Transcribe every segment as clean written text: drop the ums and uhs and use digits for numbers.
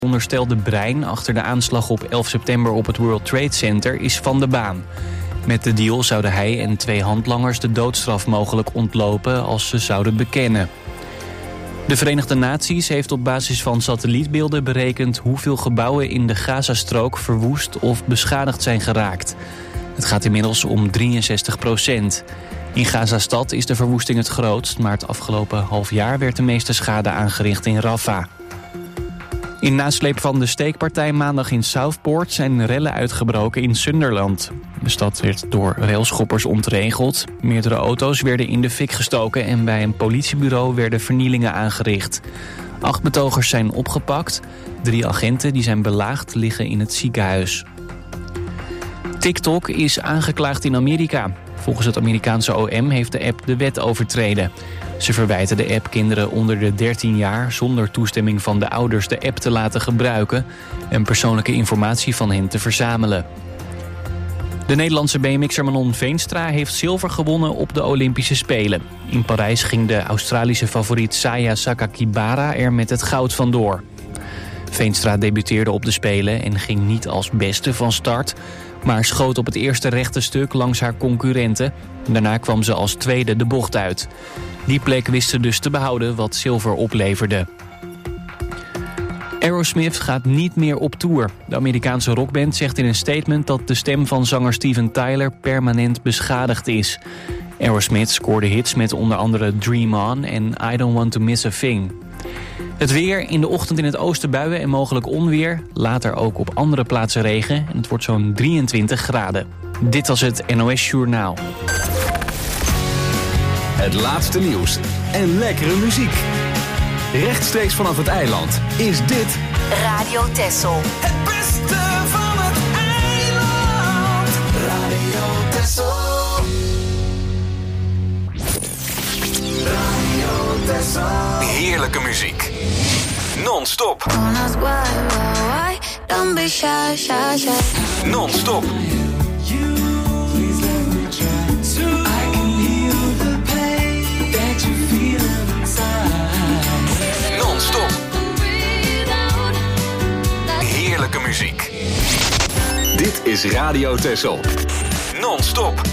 onderstelde brein achter de aanslag op 11 september op het World Trade Center is van de baan. Met de deal zouden hij en 2 handlangers de doodstraf mogelijk ontlopen als ze zouden bekennen. De Verenigde Naties heeft op basis van satellietbeelden berekend hoeveel gebouwen in de Gazastrook verwoest of beschadigd zijn geraakt. Het gaat inmiddels om 63%. In Gazastad is de verwoesting het grootst, maar het afgelopen half jaar werd de meeste schade aangericht in Rafah. In nasleep van de steekpartij maandag in Southport zijn rellen uitgebroken in Sunderland. De stad werd door railschoppers ontregeld. Meerdere auto's werden in de fik gestoken en bij een politiebureau werden vernielingen aangericht. 8 betogers zijn opgepakt. 3 agenten die zijn belaagd liggen in het ziekenhuis. TikTok is aangeklaagd in Amerika. Volgens het Amerikaanse OM heeft de app de wet overtreden. Ze verwijten de app kinderen onder de 13 jaar zonder toestemming van de ouders de app te laten gebruiken en persoonlijke informatie van hen te verzamelen. De Nederlandse BMX'er Manon Veenstra heeft zilver gewonnen op de Olympische Spelen. In Parijs ging de Australische favoriet Saya Sakakibara er met het goud vandoor. Veenstra debuteerde op de Spelen en ging niet als beste van start, maar schoot op het eerste rechte stuk langs haar concurrenten. Daarna kwam ze als tweede de bocht uit. Die plek wist ze dus te behouden, wat zilver opleverde. Aerosmith gaat niet meer op tour. De Amerikaanse rockband zegt in een statement dat de stem van zanger Steven Tyler permanent beschadigd is. Aerosmith scoorde hits met onder andere Dream On en I Don't Want To Miss A Thing. Het weer, in de ochtend in het oosten buien en mogelijk onweer. Later ook op andere plaatsen regen en het wordt zo'n 23 graden. Dit was het NOS Journaal. Het laatste nieuws en lekkere muziek. Rechtstreeks vanaf het eiland is dit Radio Texel. Het beste van het eiland. Radio Texel. Radio Texel. heerlijke muziek. Non-stop. Non-stop. Non-stop. Heerlijke muziek. Dit is Radio Texel. Non-stop.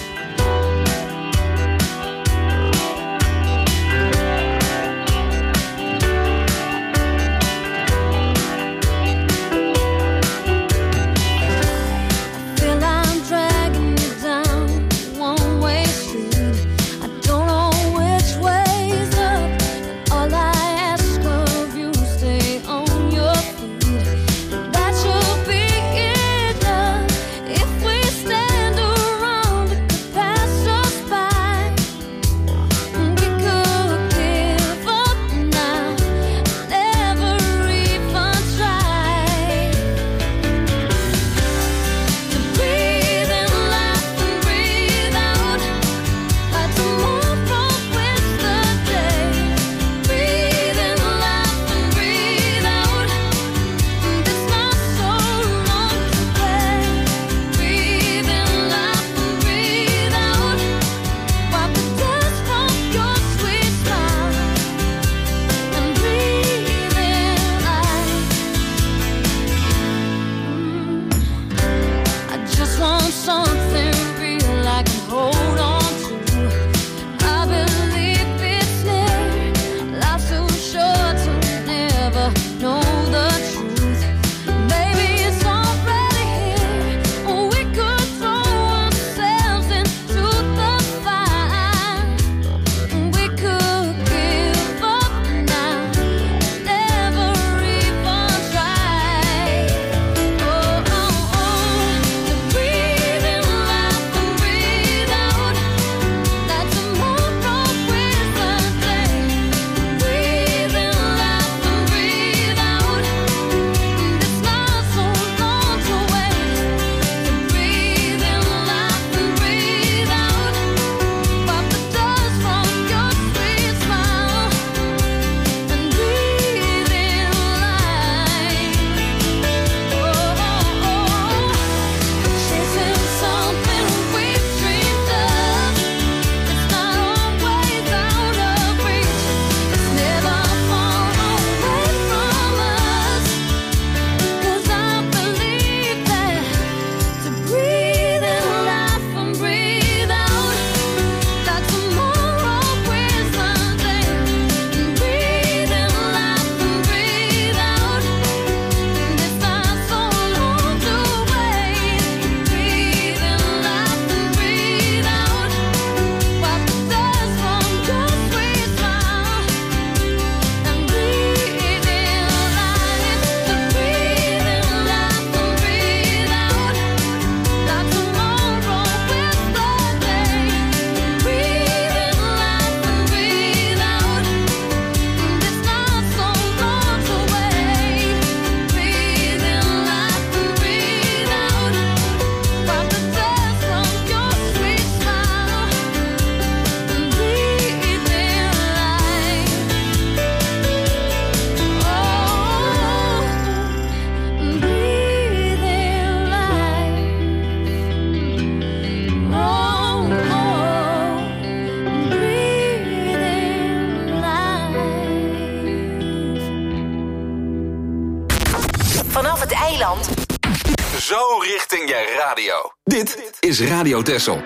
Vanaf het eiland. Zo richting je radio. Dit is Radio Texel.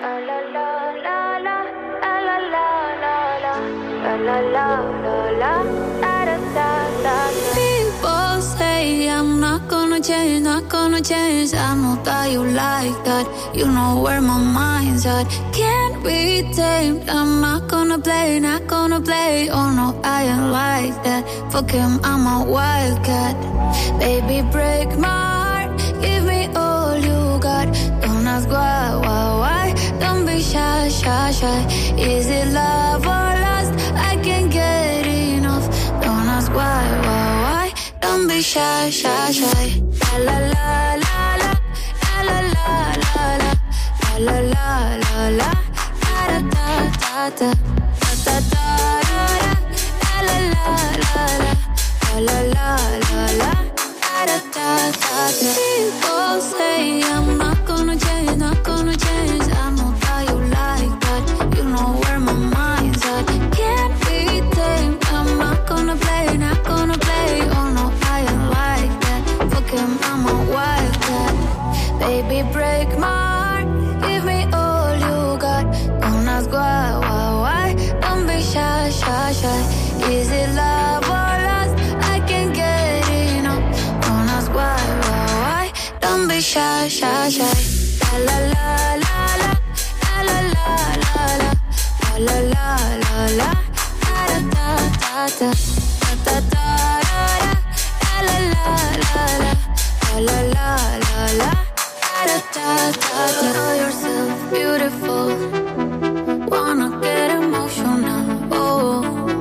People say I'm not gonna change. I know that you like that. You know where my mind's at. Can't be tamed. I'm not gonna play. Oh no, I ain't like that. Fuck him, I'm a wildcat. Baby, break my heart. Give me all you got. Don't ask why. Don't be shy. Is it love or lust? I can't get enough. Don't ask why. Don't be shy. La la la la la. La la la la. La la la la. Da da da da. Da da da da. La la la la. La la la la. Da da da da. People say I'm not gonna change. I know that you like that. You know where my mind's at. Can't be tamed. I'm not gonna play. Oh no, I ain't like that. Fuck him, I'm a wildcat. Baby, break my heart. Give me all you got. Don't ask why. Don't be shy. Is it love or lust? I can't get enough. Don't ask why. Don't be shy. La la la la. La la la la. La la la la. Da da da da. Da da da da. La la la la. La la la la. Da da da da. Know yourself beautiful. Wanna get emotional. Oh.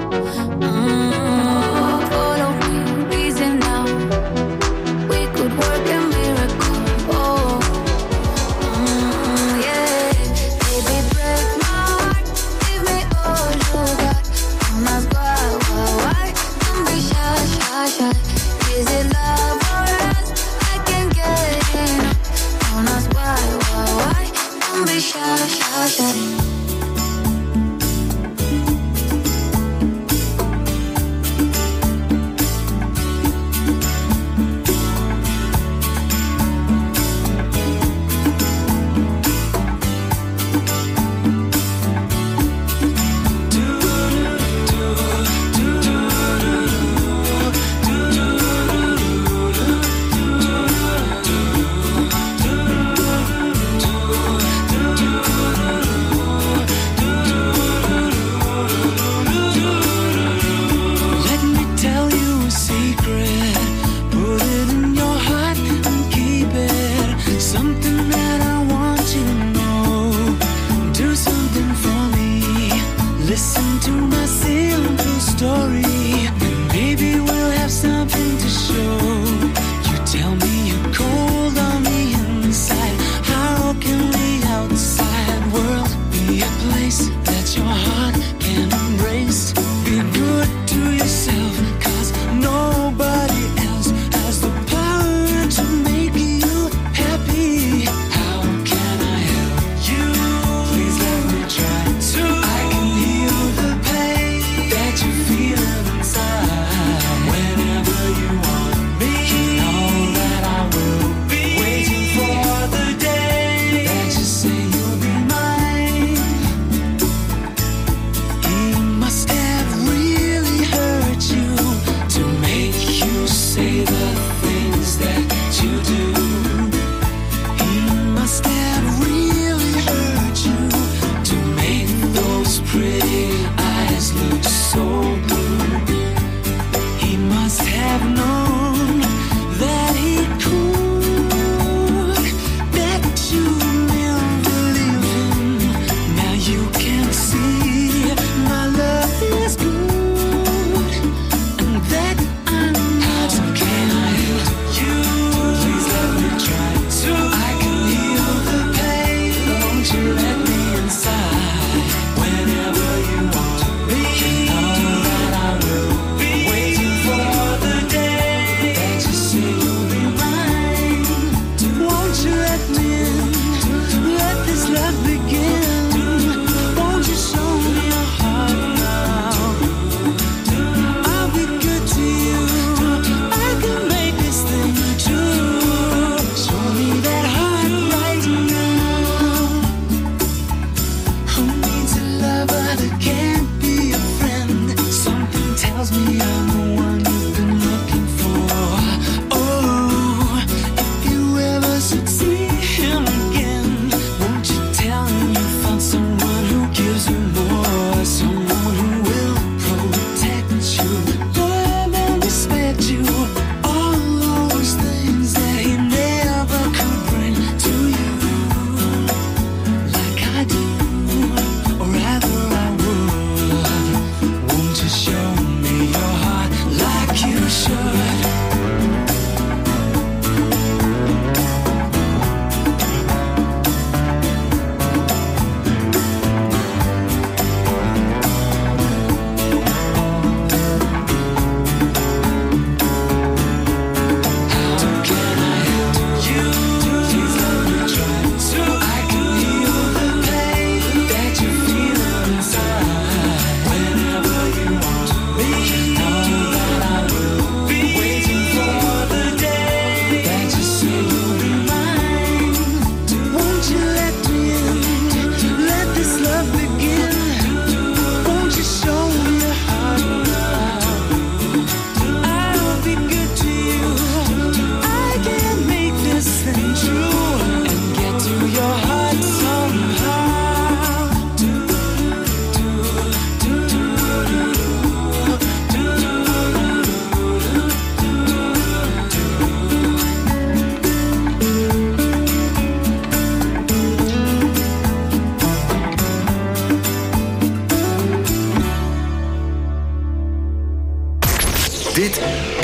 Follow me, reason now. We could work a miracle. Oh. Yeah. Baby, break my heart. Give me all you got. Don't ask why. Don't be shy. Is it love or lust? I can't get enough. Don't ask why. Don't be shy.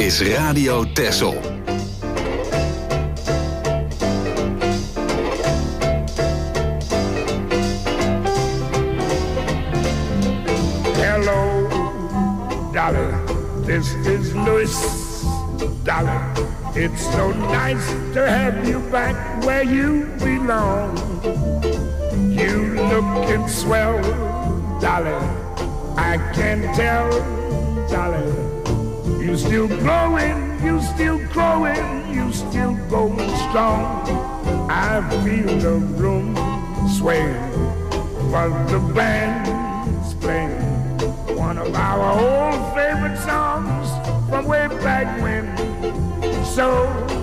is Radio Texel. Hello, Dolly, this is Louis. Dolly, it's so nice to have you back where you belong. You looking swell, Dolly, I can tell, Dolly. You still growing, you still growing, you still going strong. I feel the room swaying, but the band's playing one of our old favorite songs from way back when. So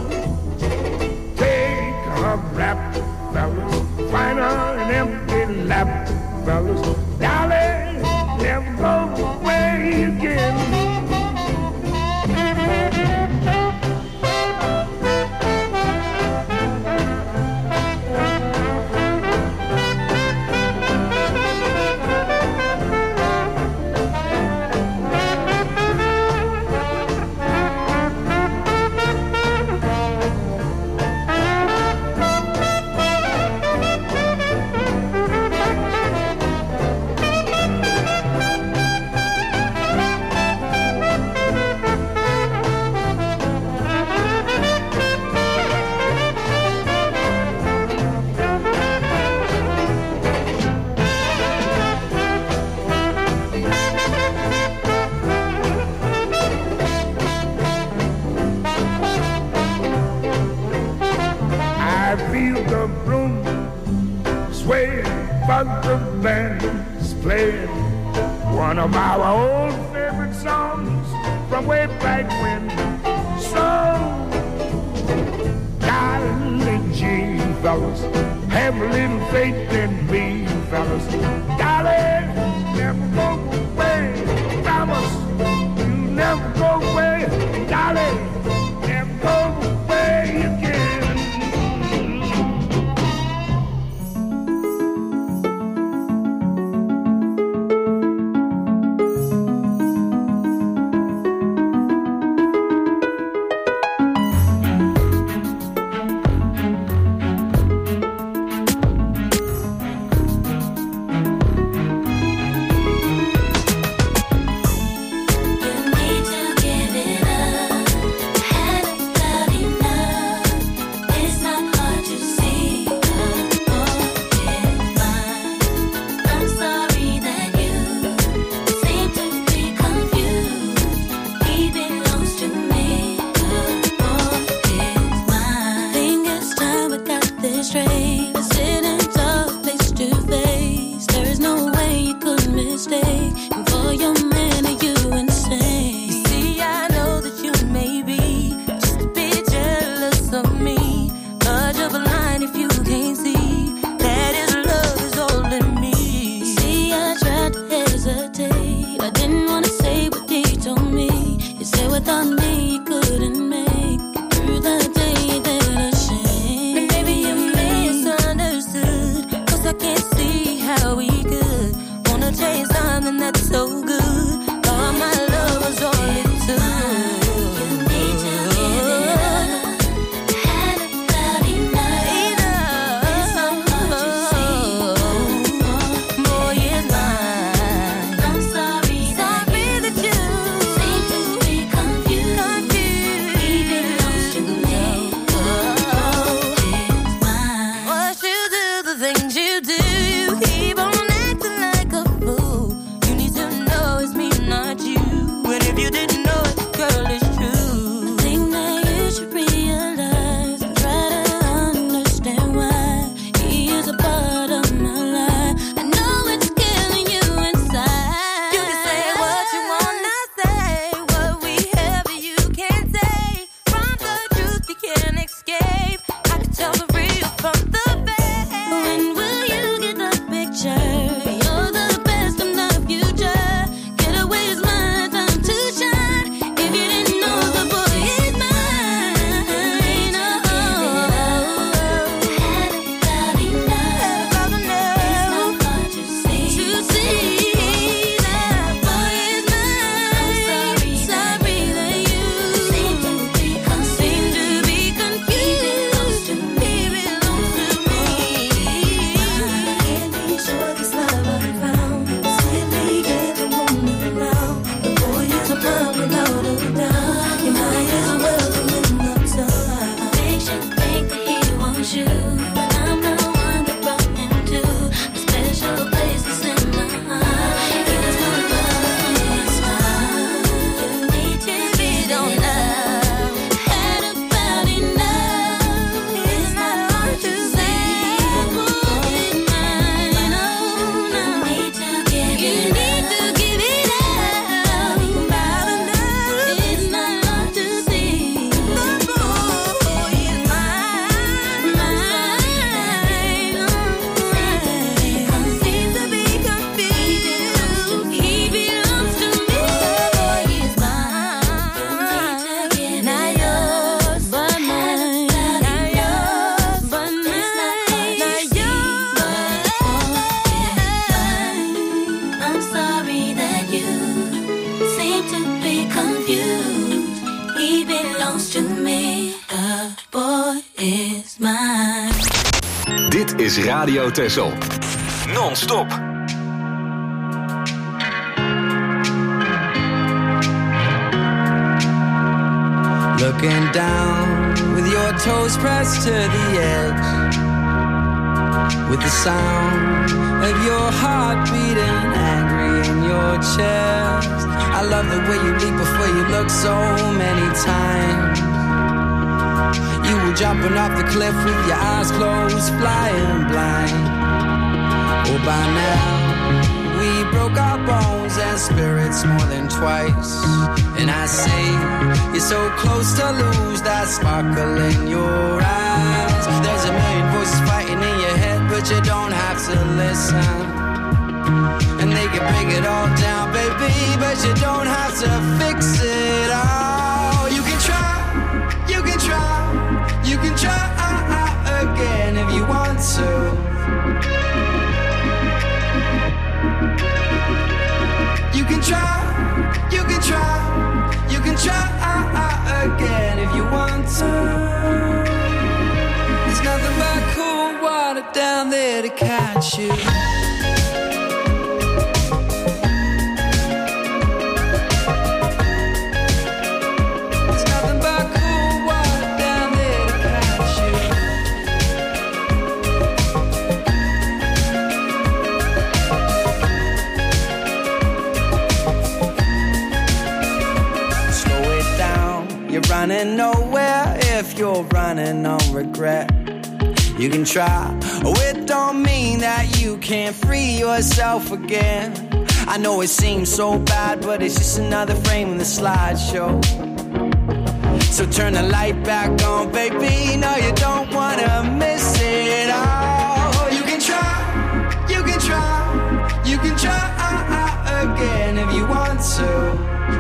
take a rap, fellas, find her an empty lap, fellas. Dolly, never go away again. The band's playing one of our old favorite songs from way back when. So, darling G, fellas, have a little faith in me, fellas. Darling, never go away, promise you never go away. Darling, never go away again. is Radio Texel. Non-stop. Looking down with your toes pressed to the edge, with the sound of your heart beating angry in your chest. I love the way you leap before you look so many times. You were jumping off the cliff with your eyes closed, flying blind. Oh, by now we broke our bones and spirits more than twice. And I say, you're so close to lose that sparkle in your eyes. There's a million voices fighting in your head, but you don't have to listen. And they can break it all down, baby, but you don't have to fix it all. You can try, you can try, you can try again if you want to. You can try, you can try, you can try again if you want to. There's nothing but cool water down there to catch you. There's nothing but cool water down there to catch you. You're running nowhere if you're running on regret. You can try, oh, it don't mean that you can't free yourself again. I know it seems so bad, but it's just another frame in the slideshow. So turn the light back on, baby. No, you don't wanna miss it all. You can try, you can try, you can try again if you want to.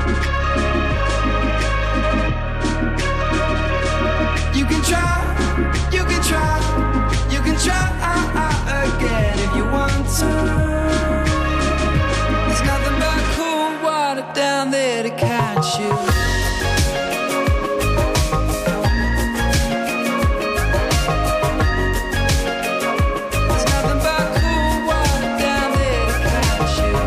You can try, you can try, you can try again if you want to. There's nothing but cool water down there to catch you. There's nothing but cool water down there to catch you.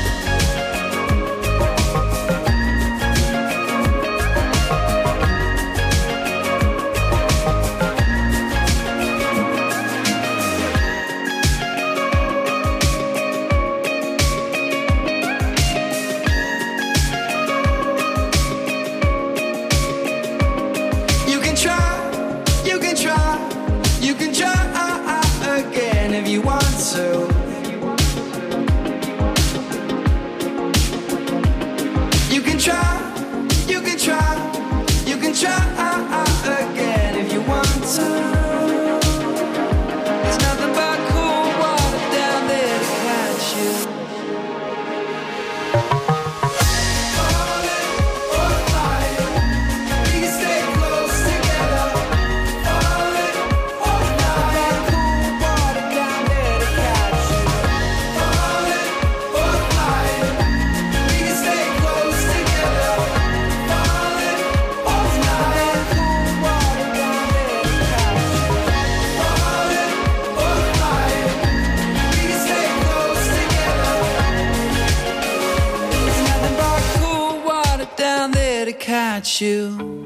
You can try, you can try, you can try again if you want to. There's nothing but cool water down there to catch you. Falling or flying, we can stay close together. Falling or flying, cool water down there to catch you. Falling or flying, we can stay close together. Falling or flying, cool water down there to catch you. Falling or flying, we can stay close together. There's nothing but cool water down there to catch you.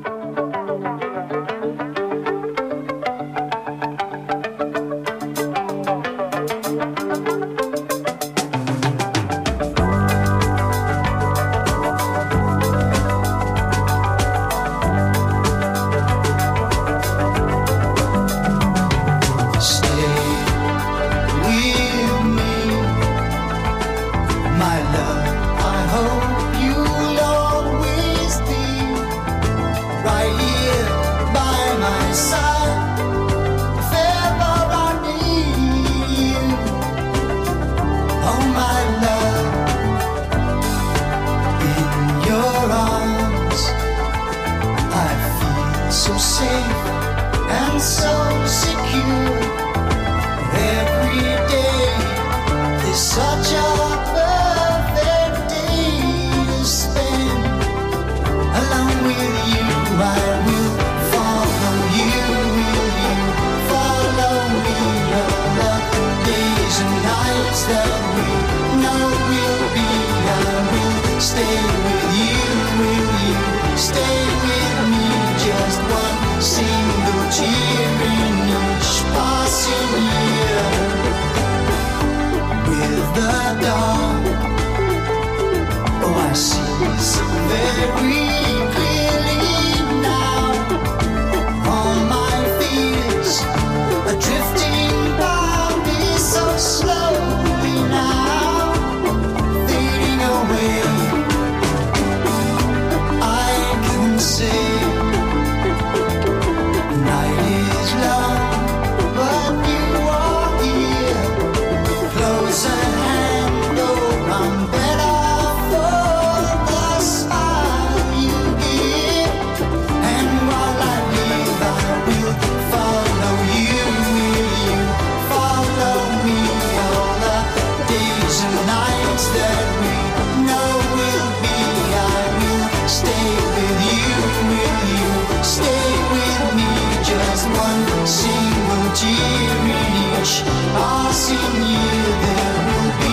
Such a perfect day to spend along with you. I will follow you. Will you follow me? Your love dear, in each passing year there will be.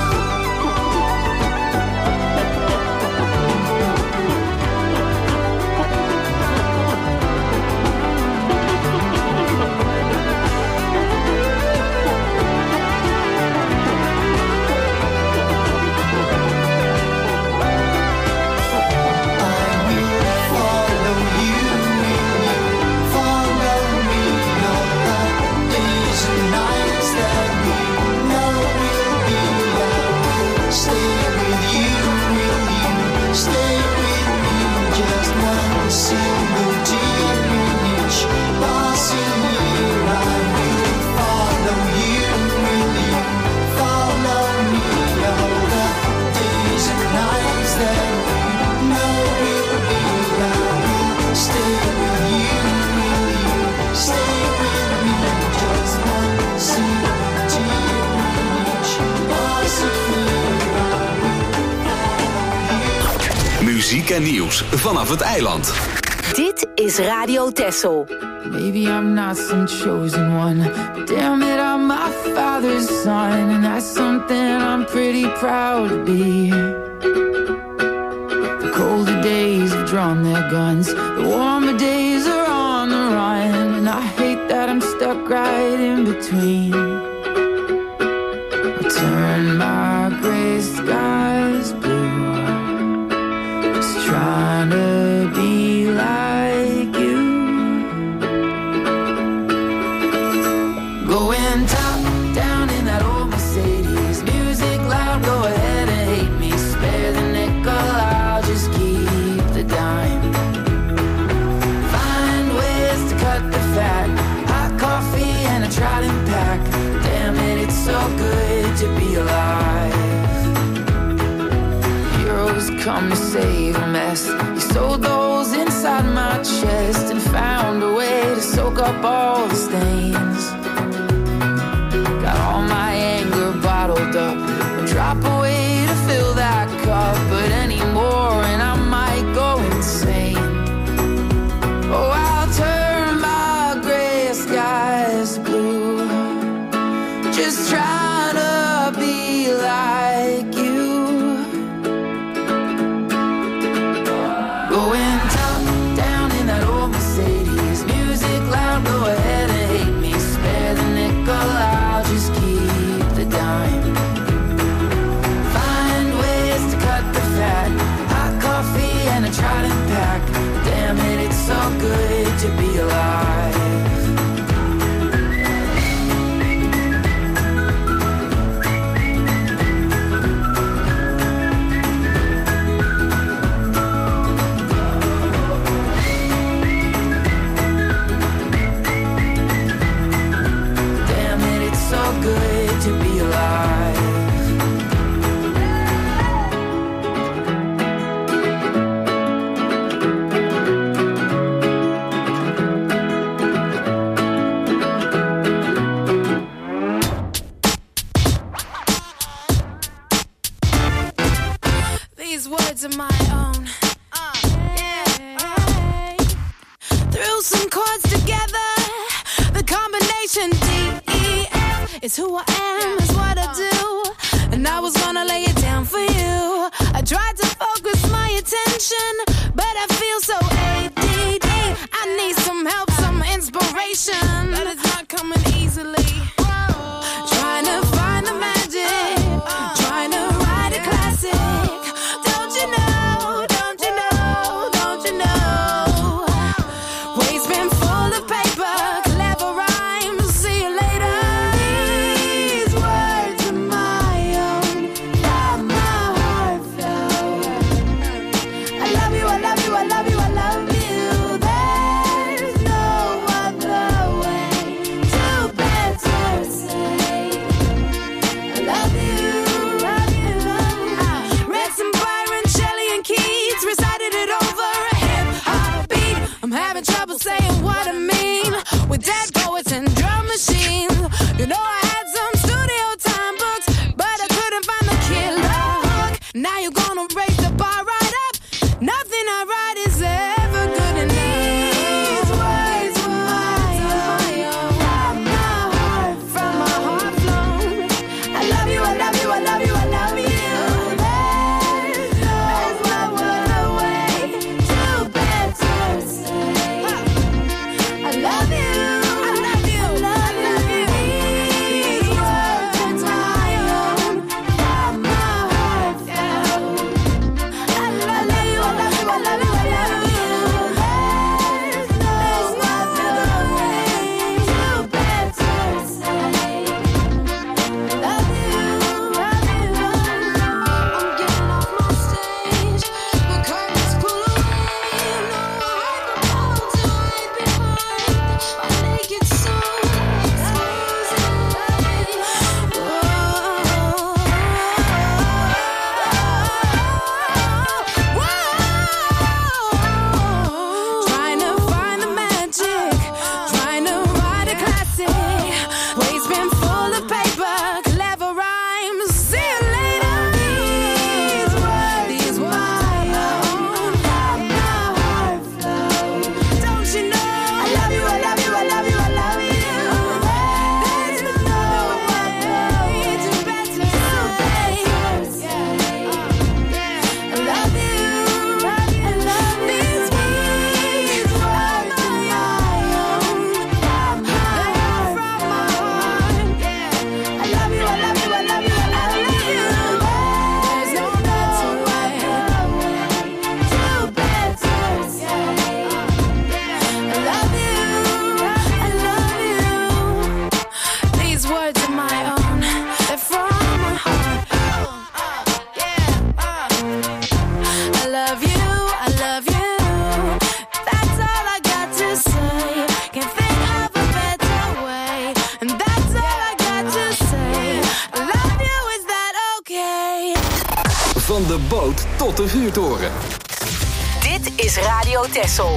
Muziek en nieuws vanaf het eiland. Dit is Radio Texel. Maybe I'm not some chosen one, but damn it, I'm my father's son, and that's something I'm pretty proud to be. The colder days have drawn their guns, the warmer days are on the run, and I hate that I'm stuck right in between. I turn my gray skies blue, just trying to be like you. Going top down in that old Mercedes, music loud, go ahead and hate me. Spare the nickel, I'll just keep the dime. Find ways to cut the fat, hot coffee and a trident pack. Damn it, it's so good to be alive. Heroes come to save a mess. You sewed those inside my chest and found a way to soak up all the stains. Got all my anger bottled up, a drop away to fill that cup, but anymore and I might go insane. Oh, I'll turn my gray skies blue, just trying to be like you. Going top down in that old Mercedes, music loud, go ahead and hate me. Spare the nickel, I'll just keep the dime. Find ways to cut the fat, hot coffee and a trident pack. Damn it, it's so good to be alive. Damn it, it's so good to be alive. These words are my own. Threw some chords together. The combination D-E-F is who I am, is what I do. And I was gonna lay it down for you. I tried to focus my attention, but I feel so ADD. I need some help, some inspiration, but it's not coming easily. Trying to find the magic, trying to write a classic. Don't you know, don't you know, don't you know? Waste bin full of paper, clever rhymes, see you later. These words are my own, from my heart flow. I love you, I love you, I love you, I love you. There's no other way to better Van de boot tot de vuurtoren. Dit is Radio Texel.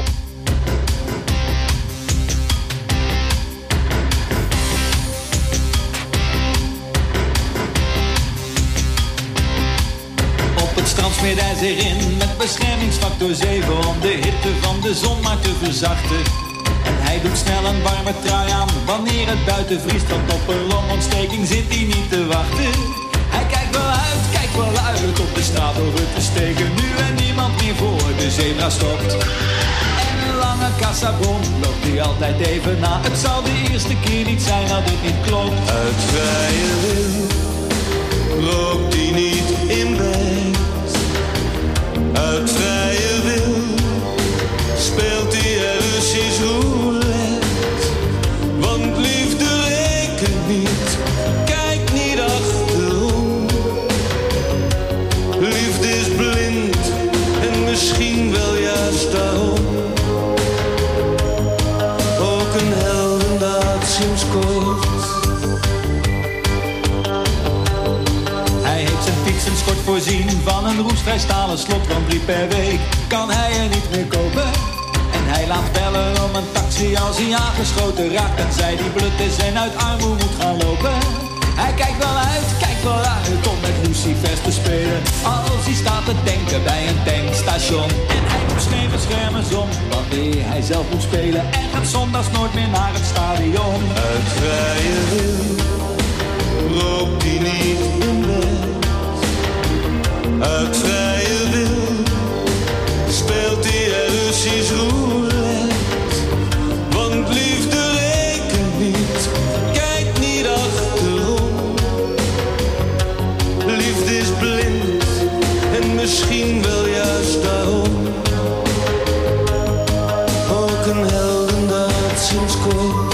Op het strand smeert hij zich in met beschermingsfactor 7 om de hitte van de zon maar te verzachten. En hij doet snel een warme trui aan wanneer het buiten vriest, want op een longontsteking zit hij niet te wachten. Hij kijkt wel uit op de straat over te steken, nu en niemand meer voor de zebra stopt. En een lange kassabon loopt hij altijd even na. Het zal de eerste keer niet zijn dat het niet klopt. Uit vrije wil loopt hij niet in bed. Uit vrije wil speelt hij Russisch roulette. Want liefde rekent niet, kijk niet achterom. Liefde is blind en misschien wel juist daarom. Ook een heldendaad sinds kort. Hij heeft zijn fietsenschort voorzien van een roestvrij stalen slot, want 3 per week kan hij er niet meer kopen. En hij laat bellen om een taxi als hij aangeschoten raakt en zij die blut is en uit armoede moet gaan lopen. Hij kijkt wel uit om met lucifers te spelen, als hij staat te denken bij een tankstation. En hij moet geen beschermers om wanneer hij zelf moet spelen en gaat zondags nooit meer naar het stadion. Uit vrije wil loopt hij niet in bed. Uit vrije wil speelt hij Russisch roulette. Want liefde rekent niet, kijk niet achterom. Liefde is blind en misschien wel juist daarom. Ook een heldendaad sinds kort.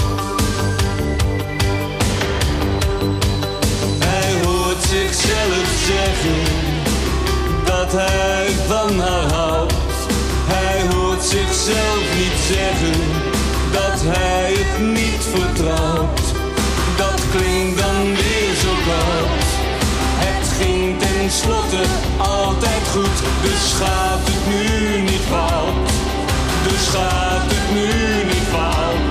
Hij hoort zichzelf zeggen dat hij van haar houdt. Hij hoort zichzelf niet zeggen dat hij het niet vertrouwt. Dat klinkt dan weer zo koud. Het ging tenslotte altijd goed, dus gaat het nu niet fout. Dus gaat het nu niet fout.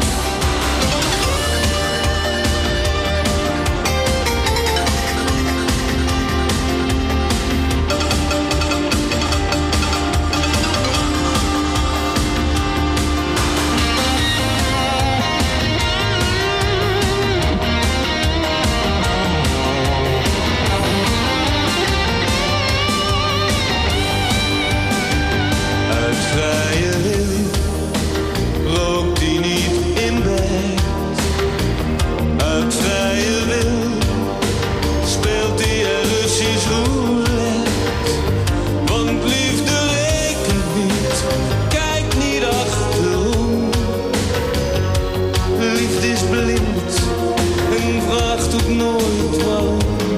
Vrije wil loopt hij niet in bed. Uit vrije wil speelt hij Russisch roulette. Want liefde rekent niet, kijk niet achterom. Liefde is blind en vraagt ook nooit waarom.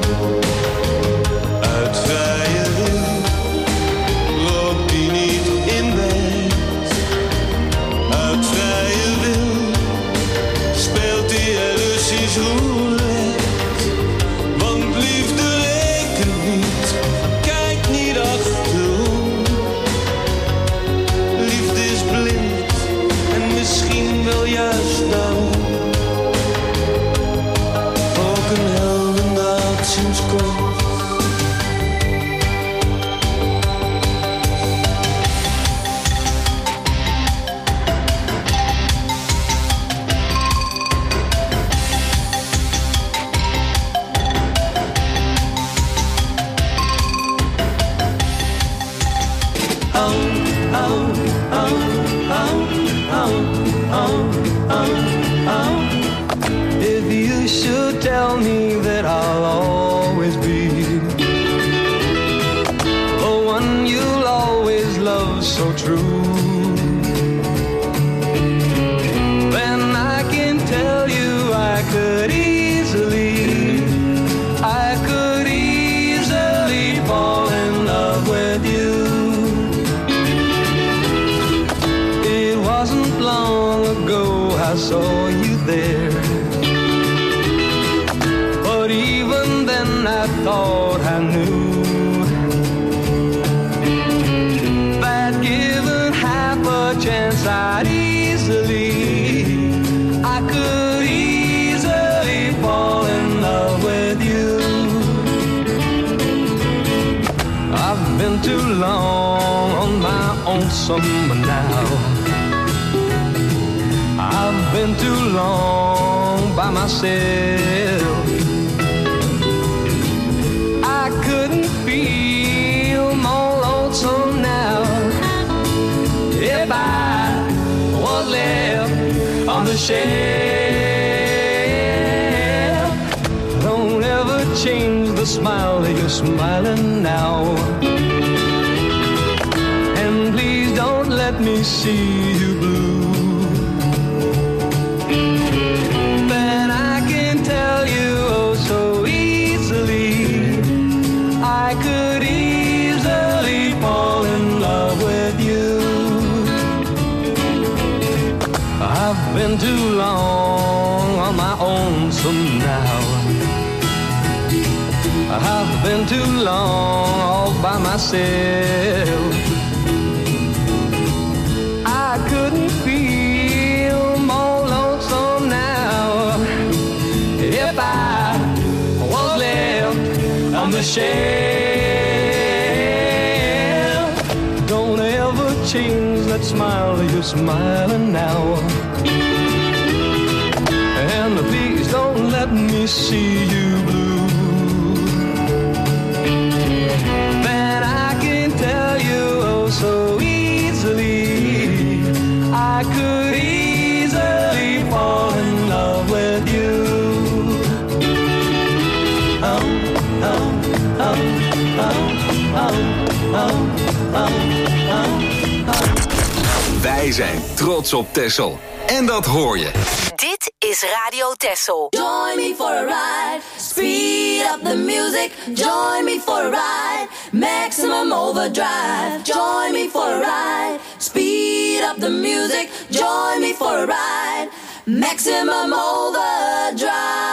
Uit vrije wil loopt hij niet in bed. Uit vrije wil speelt hij Russisch roulette. Want liefde rekent niet, kijk niet achterom. Liefde is blind en misschien wel juist daarom. Ook een heldendaad sinds kort. If you should tell me that I'll always be the one you'll always love so true, then I can tell you I could easily fall in love with you. It wasn't long ago I saw you there, but even then I thought I knew long on my own summer now. I've been too long by myself. I couldn't feel more lonesome now if I was left on the shelf. Don't ever change the smile that you're smiling now. And please don't let me see you blue. Then I can tell you oh so easily, I could easily fall in love with you. I've been too long on my own some now. I've been too long all by myself. I couldn't feel more lonesome now if I was left on the shelf. Don't ever change that smile that you're smiling now. And please don't let me see you blue. Then I can tell you oh so easily, I could easily fall in love with you. Oh, oh, oh, oh, oh, oh, oh, oh, oh. Wij zijn trots op Texel. En dat hoor je. Dit is Radio Texel. Join me for a ride. Speed up the music. Join me for a ride. Maximum overdrive. Join me for a ride. Speed up the music. Join me for a ride. Maximum overdrive.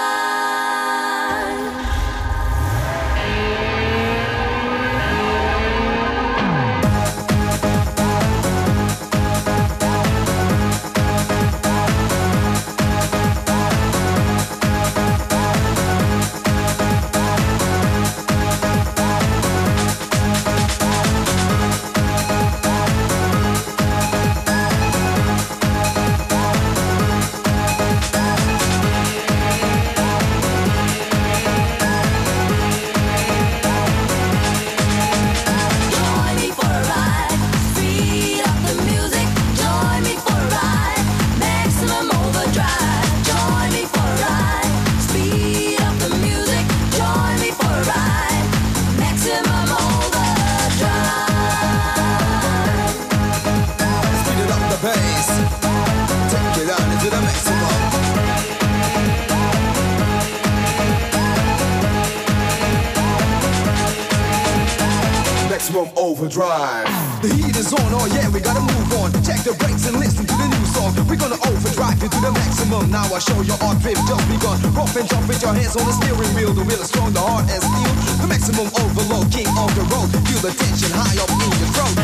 Overdrive. The heat is on, oh yeah, we gotta move on. Check the brakes and listen to the new song. We're gonna overdrive into the maximum. Now I show your art drift just begun. Rough and jump with your hands on the steering wheel. The wheel is strong, the heart as steel. The maximum overload, king on the road. Feel the tension high up in your throat.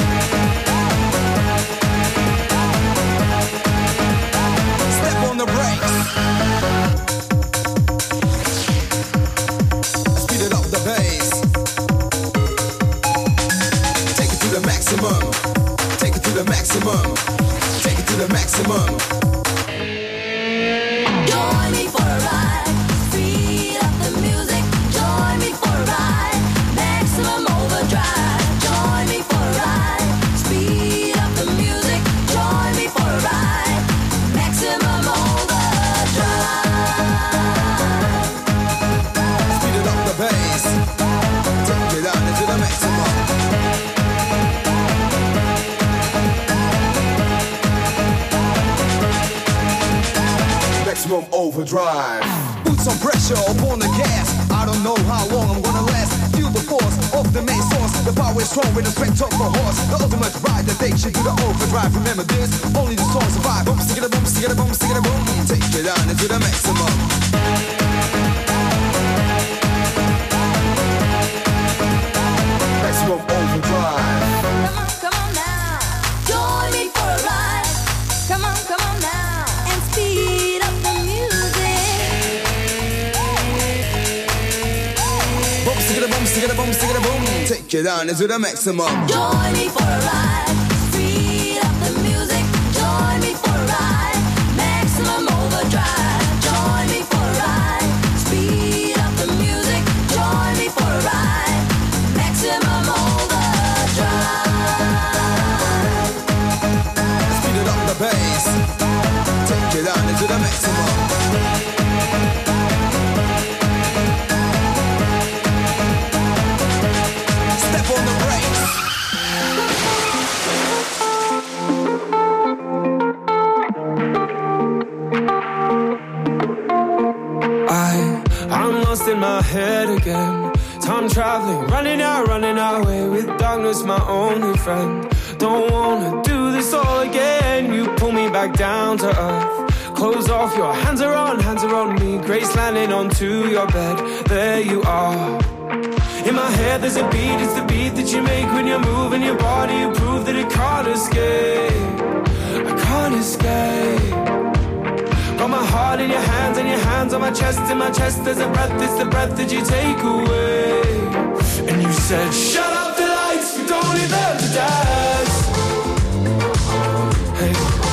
Step on the brakes. Speed it up the bass. Maximum. Take it to the maximum. Take it to the maximum. Join me for a ride. Speed up the music. Join me for a ride. Maximum overdrive. Join me for a ride. Speed up the music. Join me for a ride. Maximum overdrive. Speed it up the bass. Take it down into the maximum. Maximum overdrive. Put some pressure upon the gas. I don't know how long I'm gonna last. Feel the force of the main source. The power is strong with the strength of a horse. The ultimate ride that takes you to the overdrive. Remember this, only the strong survive. Boom, stick it a boom, stick it a boom, stick it a boom. Take it down into the maximum. Maximum overdrive. Come on now. Join me for a ride. Come on now. And speed up the music. Boom, stick it a boom, stick it a boom, stick it a boom. take you down into the maximum. Join me for a ride. Speed up the music. Join me for a ride. Maximum overdrive. Join me for a ride. Speed up the music. Join me for a ride. Maximum overdrive. Speed it up the bass. Take you down into the maximum. Step on the brakes. I'm lost in my head again. Time traveling, running away with darkness, my only friend. Don't wanna do this all again. You pull me back down to earth. Close off, your hands are on me. Grace landing onto your bed. There you are. In my head there's a beat, it's the beat that you make when you're moving your body. You prove that it can't escape. I can't escape. Got my heart in your hands and your hands on my chest. In my chest there's a breath, it's the breath that you take away. And you said, shut up the lights, we don't need them to dance. Hey,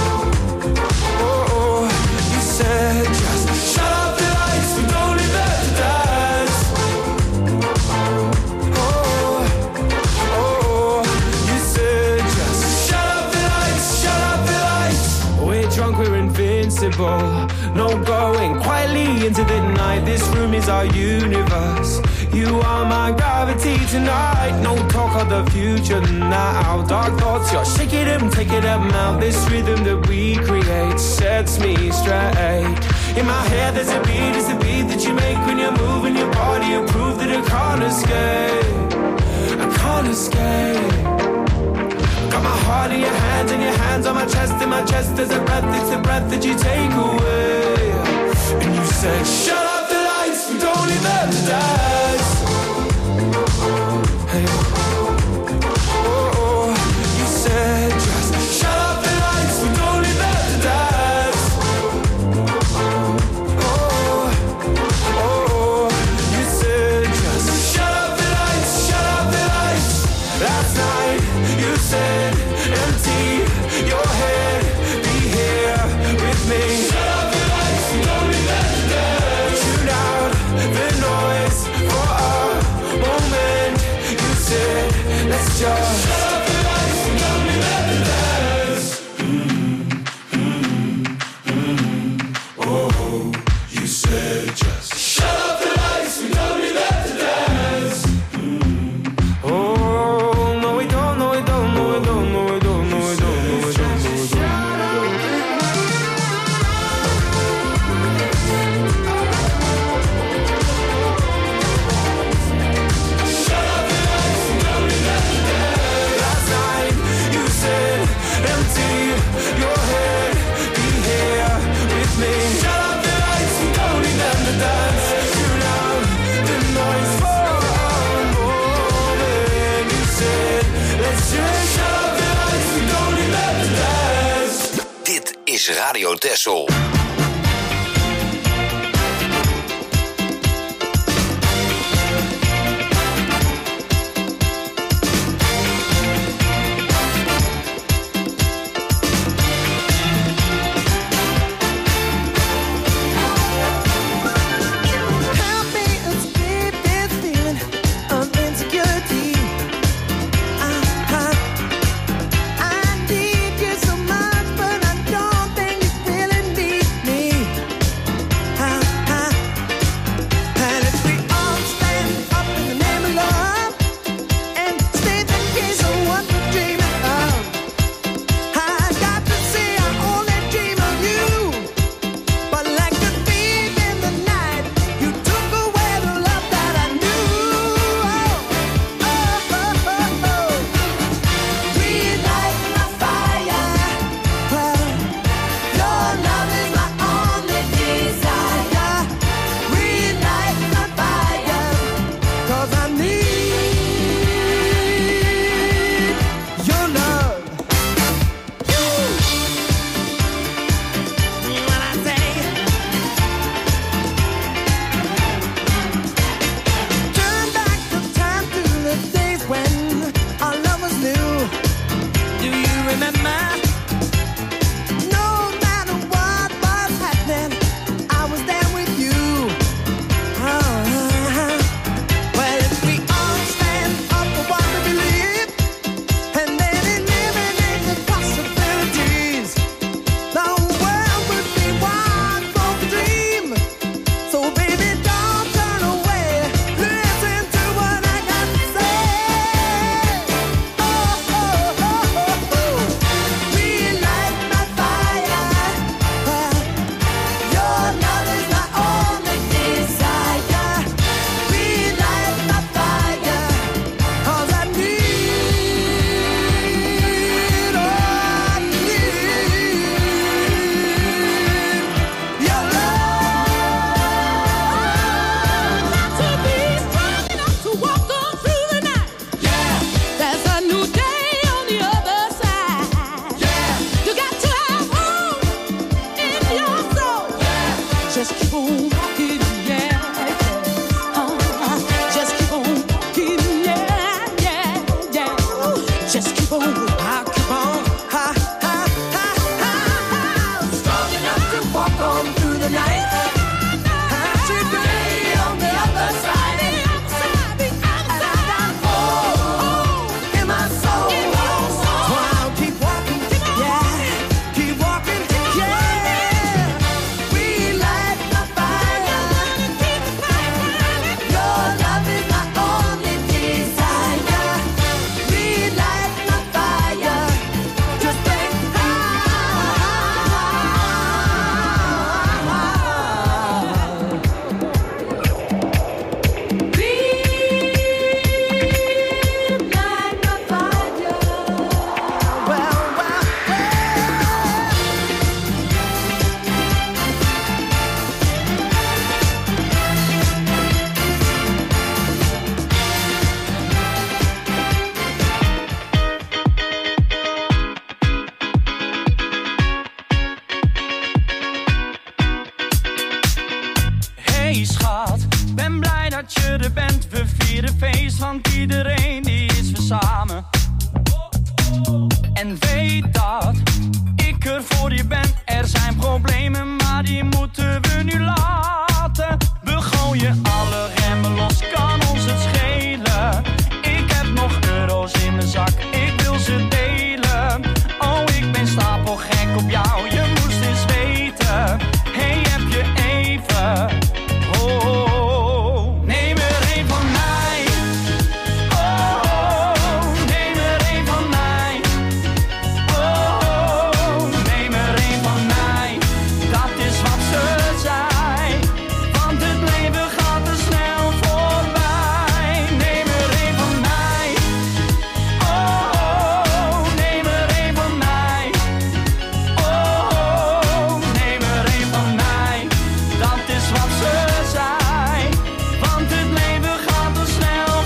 oh, you said, just shut up the lights, we don't need them to dance. Oh, you said, just shut up the lights, shut up the lights. We're drunk, we're invincible. No going quietly into the night. This room is our universe. You are my gravity tonight. No talk of the future now. Dark thoughts, you're shaking them, taking them out. This rhythm that we create sets me straight. In my head there's a beat, it's the beat that you make when you're moving your body. You prove that I can't escape. I can't escape. Got my heart in your hands and your hands on my chest. In my chest there's a breath, it's the breath that you take away. And you said, shut up the lights, we don't need them to dance. Hey, oh, you said, just shut up the lights, we don't need them to dance. Oh, you said, just shut up the lights, shut up the lights. Last night you said, empty your head, be here with me. Shut up the lights, we don't need them to dance. Tune out the noise for a moment. You said, let's just shut up the lights, we don't need them to dance. Oh, you said just shut up the lights, we don't need them to dance. Oh, no we don't, no we don't, no we don't, no we don't, no we don't, no we don't, no we don't. Shut up the lights, we don't need them to dance. Last night you said, empty your head, be here with me. Shut up the lights, we don't need them to dance. Tune out the noise for a moment. You said, let's just shut up the lights, we don't need them to dance. Dit is Radio Texel. Help me escape this feeling of insecurity. I need you so much, but I don't think you're feeling me. Just keep on walking, yeah. Just keep on walking, yeah, yeah, yeah. Just keep on, I'll keep on, strong enough to walk on through the night. Today on the other side, in my soul. So I'll keep walking, yeah, keep walking, yeah. We light the fire. Your love is my only desire. We light the fire. Just think Hey schat, ben blij dat je er bent. We vieren feest, want iedereen die is weer samen. En weet dat ik er voor je ben. Er zijn problemen, maar die moeten we nu laten. We gooien alle remmen los, kan ons het schelen. Ik heb nog euro's in mijn zak, ik wil ze delen. Oh, ik ben stapelgek op jou, je moest eens weten. Hey, heb je even... Oh, neem er een van mij. Oh, neem er een van mij. Oh, neem er een van mij. Dat is wat ze zei. Want het leven gaat te snel voorbij. Neem er een van mij. Oh, neem er een van mij. Oh, neem er een van mij. Dat is wat ze zei, want het leven gaat te snel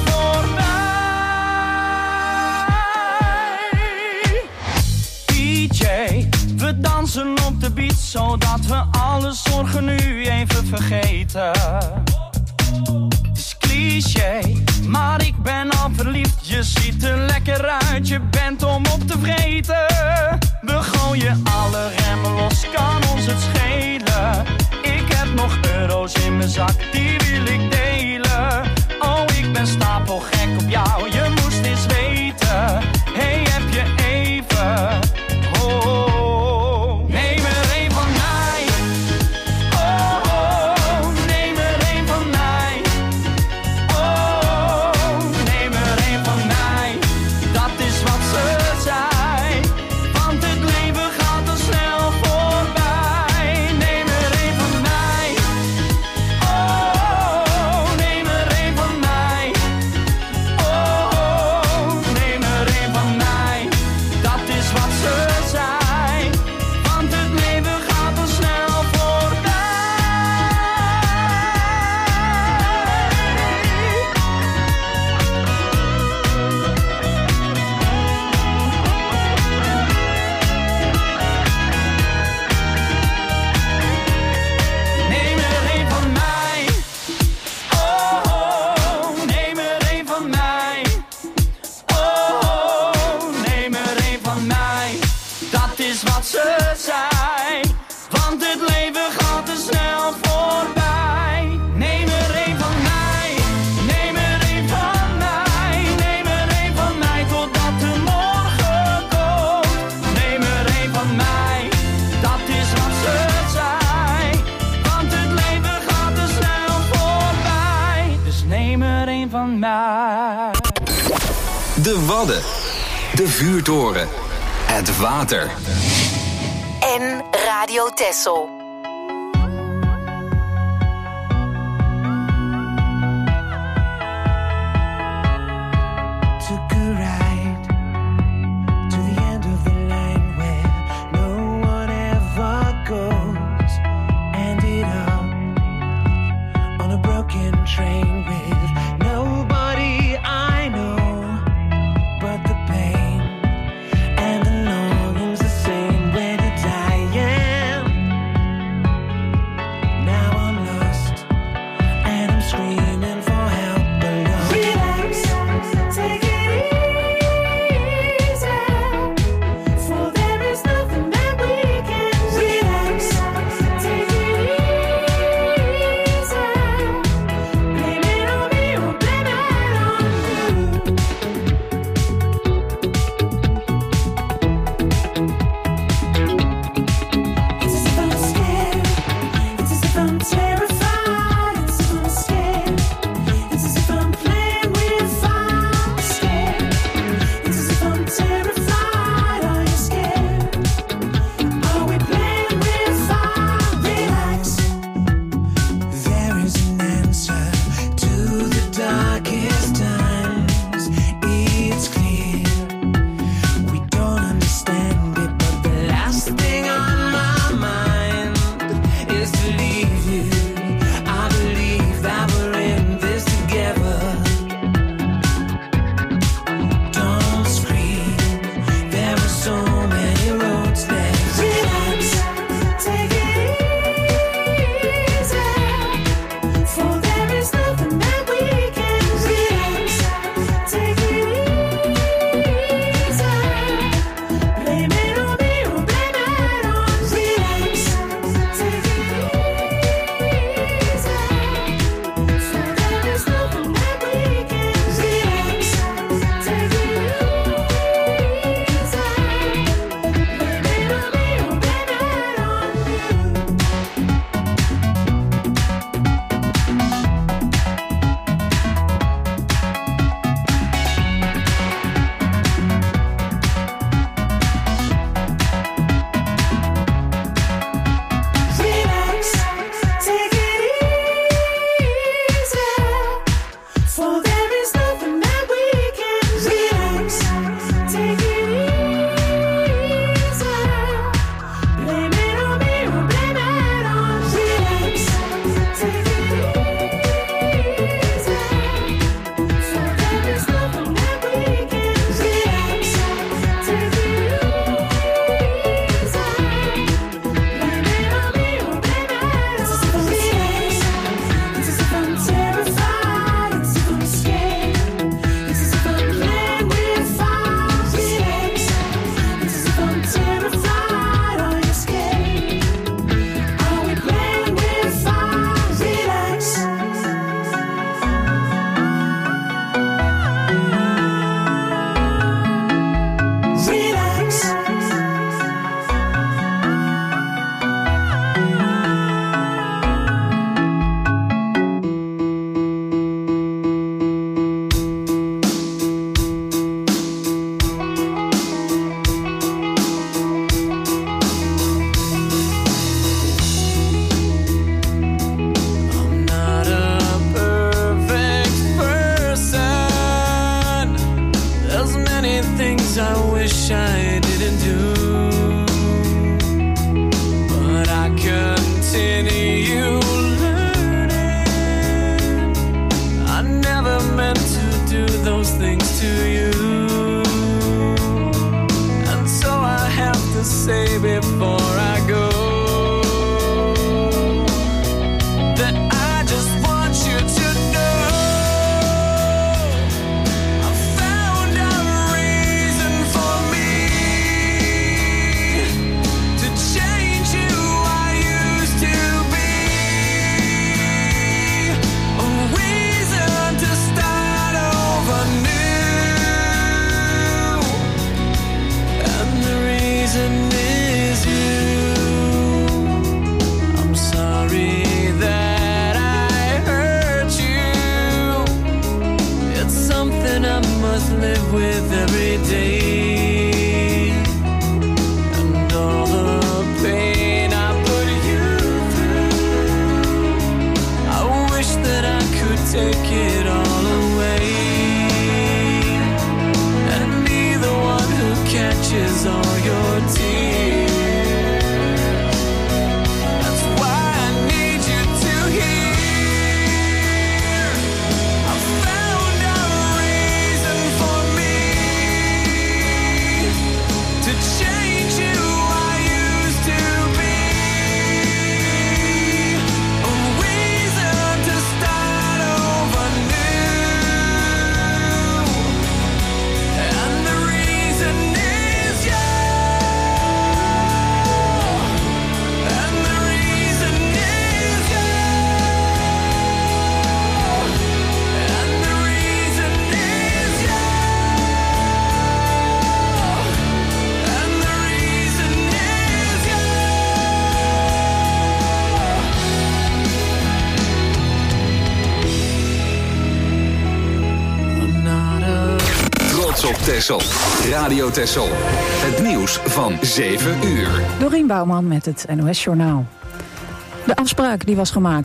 voorbij. DJ, we dansen op de beat, zodat we alle zorgen nu even vergeten. Het is cliché, maar ik ben al verliefd. Je ziet er lekker uit, je bent om op te vreten. We gooien alle remmen los, kan ons het schelen. Ik heb nog euro's in mijn zak, die wil ik delen. Oh, ik ben stapelgek op jou, je moest eens weten. Hey, heb je even... Oh, neem er een van mij. Oh, neem er een van mij. Oh, neem er een van mij. Dat is wat ze zei, want het leven gaat te snel voorbij. Neem er een van mij. Oh, neem er een van mij. Oh, neem er een van mij. Dat is wat ze zei, want het leven gaat te snel voorbij. Neem er een van mij. Oh, neem er een van mij. Oh, neem er een van mij. Dat is wat ze zei, want het leven gaat te snel voorbij. Neem er een van mij. Neem er een van mij. Neem er een van mij totdat de morgen komt. Neem er een van mij. Dat is wat ze zei, want het leven gaat te snel voorbij. Dus neem er een van mij. De Wadden. De Vuurtoren. Het water. En Radio Texel. Took a ride to the end of the line where no one ever goes. Ended up on a broken train with nobody I know, but the pain and the longing's the same when you're dying. op Texel. Radio Texel. Het nieuws van 7 uur. Dorien Bouwman met het NOS Journaal. De afspraak die was gemaakt